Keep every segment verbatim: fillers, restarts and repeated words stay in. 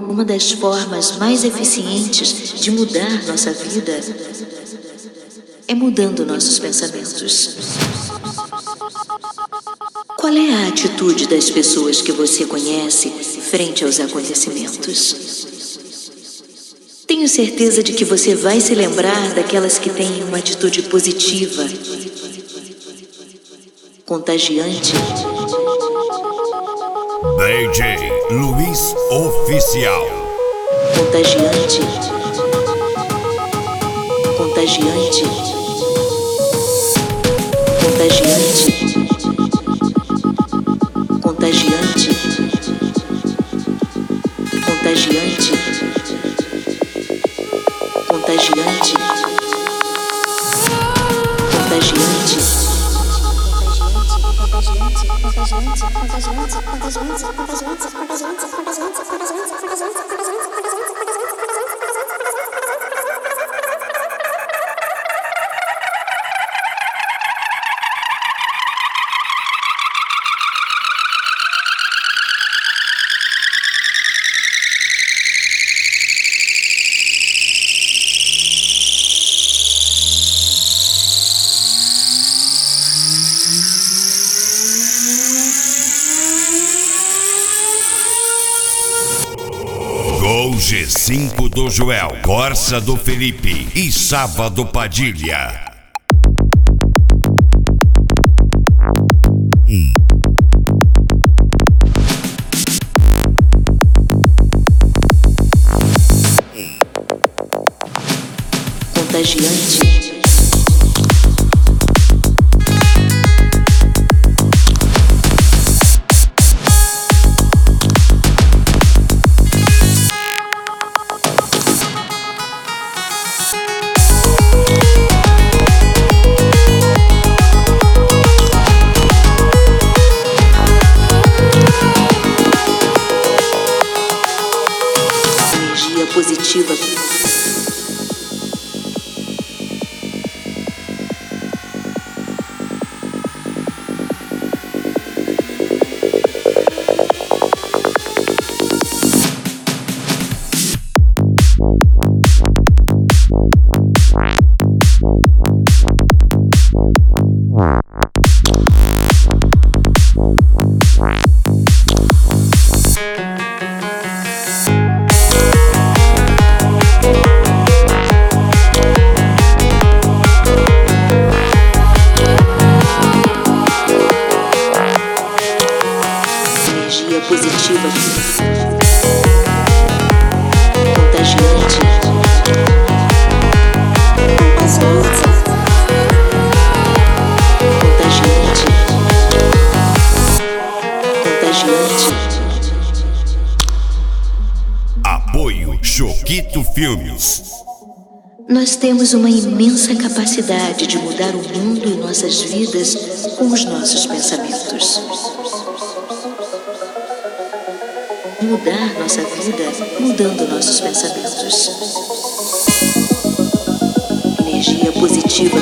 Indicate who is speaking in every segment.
Speaker 1: uma das formas mais eficientes de mudar nossa vida é mudando nossos pensamentos. Qual é a atitude das pessoas que você conhece frente aos acontecimentos? Tenho certeza de que você vai se lembrar daquelas que têm uma atitude positiva, contagiante.
Speaker 2: D J Luiz Oficial.
Speaker 1: Contagiante. Contagiante. Contagiante. Contagiante. Contagiante. Contagiante. Contagiante.
Speaker 2: Gol G cinco do Joel, Corsa do Felipe e Sábado Padilha. Hum. Hum.
Speaker 1: Contagiante. Positiva. Positiva, contagiante, contagiante, contagiante.
Speaker 2: Apoio Choquito Filmes.
Speaker 1: Nós temos uma imensa capacidade de mudar o mundo e nossas vidas com os nossos pensamentos. Mudar nossa vida mudando nossos pensamentos. Energia positiva.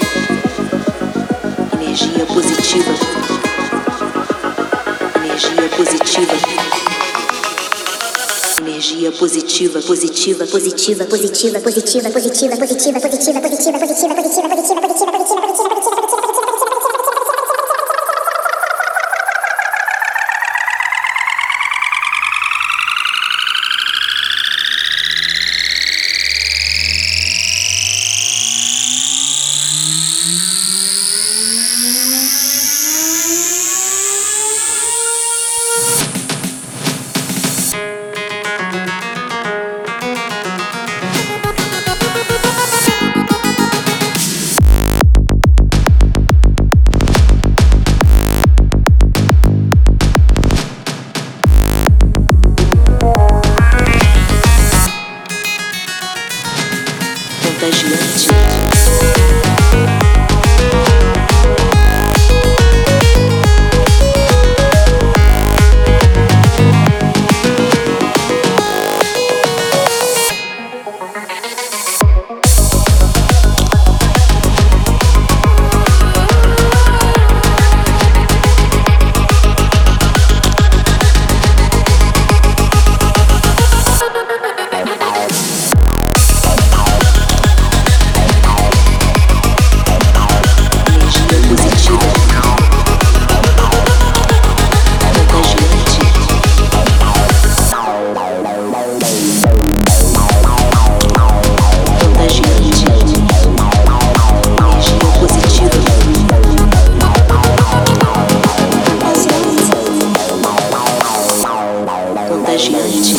Speaker 1: Energia positiva. Energia positiva. Energia positiva, positiva, positiva, positiva, positiva, positiva, positiva, positiva, positiva, positiva, positiva, positiva, positiva, positiva, positiva, positiva.
Speaker 3: Contagiante.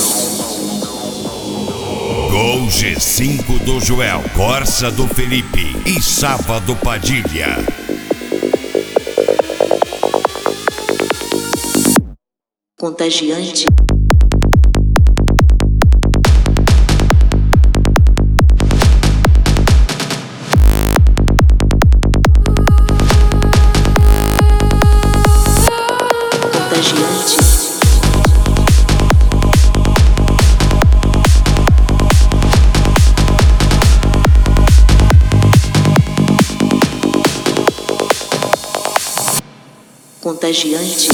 Speaker 2: Gol G cinco do Joel, Corsa do Felipe e Sava do Padilha.
Speaker 3: Contagiante. Contagiante. Contagiante.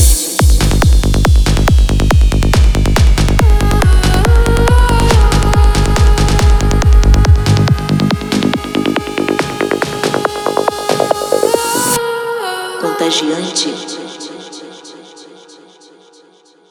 Speaker 3: Contagiante.